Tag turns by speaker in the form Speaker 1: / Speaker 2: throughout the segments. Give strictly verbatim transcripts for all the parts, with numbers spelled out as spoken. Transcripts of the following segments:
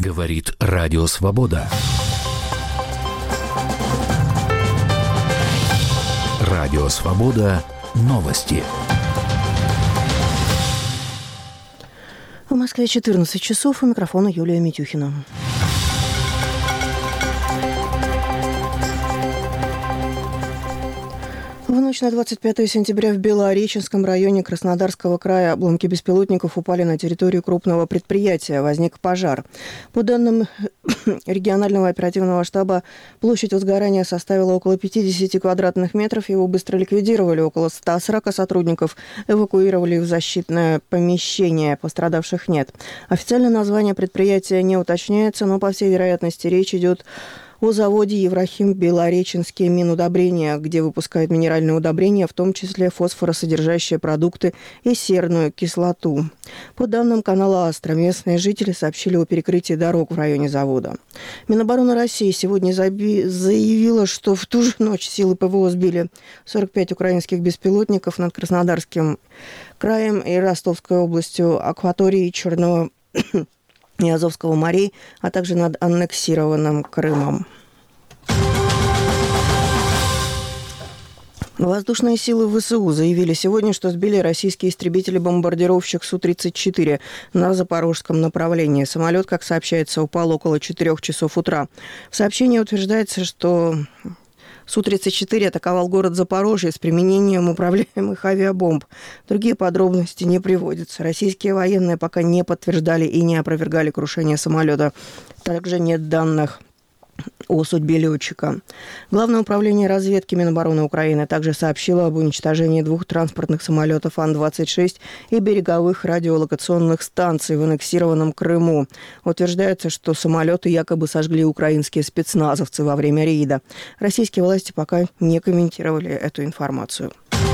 Speaker 1: Говорит Радио Свобода. Радио Свобода. Новости.
Speaker 2: В Москве четырнадцать часов. У микрофона Юлия Митюхина. В ночь на двадцать пятое сентября в Белореченском районе Краснодарского края обломки беспилотников упали на территорию крупного предприятия. Возник пожар. По данным регионального оперативного штаба, площадь возгорания составила около пятьдесят квадратных метров. Его быстро ликвидировали. Около ста сорока сотрудников эвакуировали в защитное помещение. Пострадавших нет. Официальное название предприятия не уточняется, но, по всей вероятности, речь идет о заводе «Еврахим Белореченские минудобрения», где выпускают минеральные удобрения, в том числе фосфоросодержащие продукты и серную кислоту. По данным канала «Астра», местные жители сообщили о перекрытии дорог в районе завода. Минобороны России сегодня заявила, что в ту же ночь силы ПВО сбили сорок пять украинских беспилотников над Краснодарским краем и Ростовской областью, акваторией Черного и Азовского морей, а также над аннексированным Крымом. Воздушные силы ВСУ заявили сегодня, что сбили российский истребитель-бомбардировщик Су тридцать четыре на запорожском направлении. Самолет, как сообщается, упал около четырех часов утра. В сообщении утверждается, что Су тридцать четыре атаковал город Запорожье с применением управляемых авиабомб. Другие подробности не приводятся. Российские военные пока не подтверждали и не опровергали крушение самолета. Также нет данных о судьбе летчика. Главное управление разведки Минобороны Украины также сообщило об уничтожении двух транспортных самолетов Ан двадцать шесть и береговых радиолокационных станций в аннексированном Крыму. Утверждается, что самолеты якобы сожгли украинские спецназовцы во время рейда. Российские власти пока не комментировали эту информацию.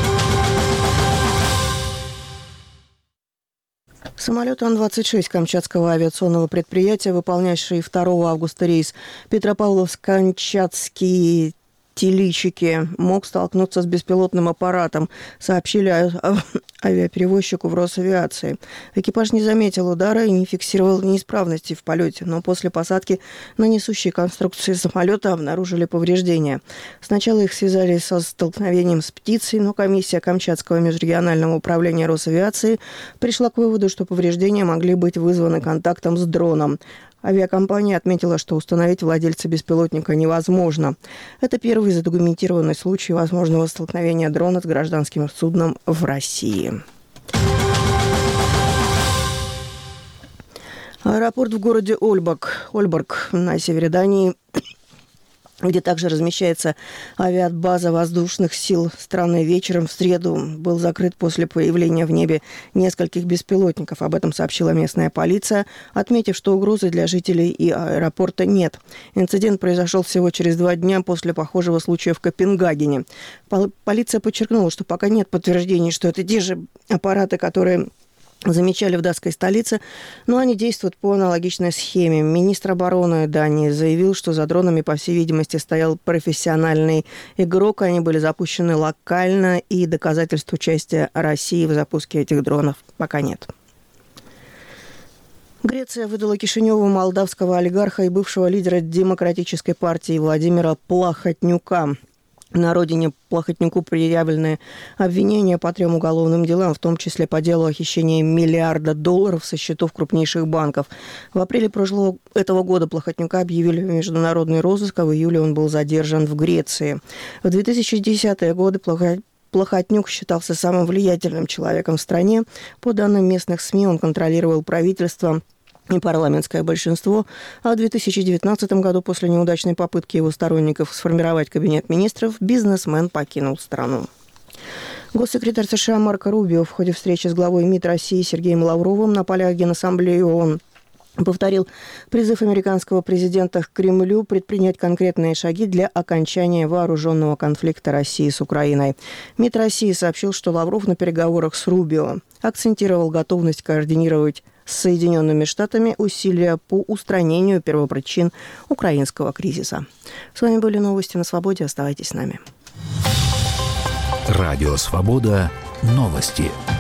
Speaker 2: Самолет Ан двадцать шесть Камчатского авиационного предприятия, выполнявший второго августа рейс Петропавловск-Камчатские Теличики, мог столкнуться с беспилотным аппаратом, сообщили авиаперевозчику в Росавиации. Экипаж не заметил удара и не фиксировал неисправности в полете, но после посадки на несущие конструкции самолета обнаружили повреждения. Сначала их связали со столкновением с птицей, но комиссия Камчатского межрегионального управления Росавиации пришла к выводу, что повреждения могли быть вызваны контактом с дроном. Авиакомпания отметила, что установить владельца беспилотника невозможно. Это первый задокументированный случай возможного столкновения дрона с гражданским судном в России. Аэропорт в городе Ольборг, Ольборг на севере Дании, где также размещается авиабаза воздушных сил страны, вечером в среду был закрыт после появления в небе нескольких беспилотников. Об этом сообщила местная полиция, отметив, что угрозы для жителей и аэропорта нет. Инцидент произошел всего через два дня после похожего случая в Копенгагене. Полиция подчеркнула, что пока нет подтверждений, что это те же аппараты, которые замечали в датской столице, но они действуют по аналогичной схеме. Министр обороны Дании заявил, что за дронами, по всей видимости, стоял профессиональный игрок. Они были запущены локально, и доказательств участия России в запуске этих дронов пока нет. Греция выдала Кишиневу молдавского олигарха и бывшего лидера Демократической партии Владимира Плахотнюка. На родине Плахотнюку предъявлены обвинения по трем уголовным делам, в том числе по делу о хищении миллиарда долларов со счетов крупнейших банков. В апреле прошлого этого года Плахотнюка объявили в международный розыск, а в июле он был задержан в Греции. В две тысячи десятые годы Плахотнюк считался самым влиятельным человеком в стране. По данным местных СМИ, он контролировал правительство и парламентское большинство, а в две тысячи девятнадцатом году, после неудачной попытки его сторонников сформировать кабинет министров, бизнесмен покинул страну. Госсекретарь США Марко Рубио в ходе встречи с главой МИД России Сергеем Лавровым на полях Генассамблеи ООН повторил призыв американского президента к Кремлю предпринять конкретные шаги для окончания вооруженного конфликта России с Украиной. МИД России сообщил, что Лавров на переговорах с Рубио акцентировал готовность координировать с Соединенными Штатами усилия по устранению первопричин украинского кризиса. С вами были новости на Свободе. Оставайтесь с нами.
Speaker 1: Радио Свобода. Новости.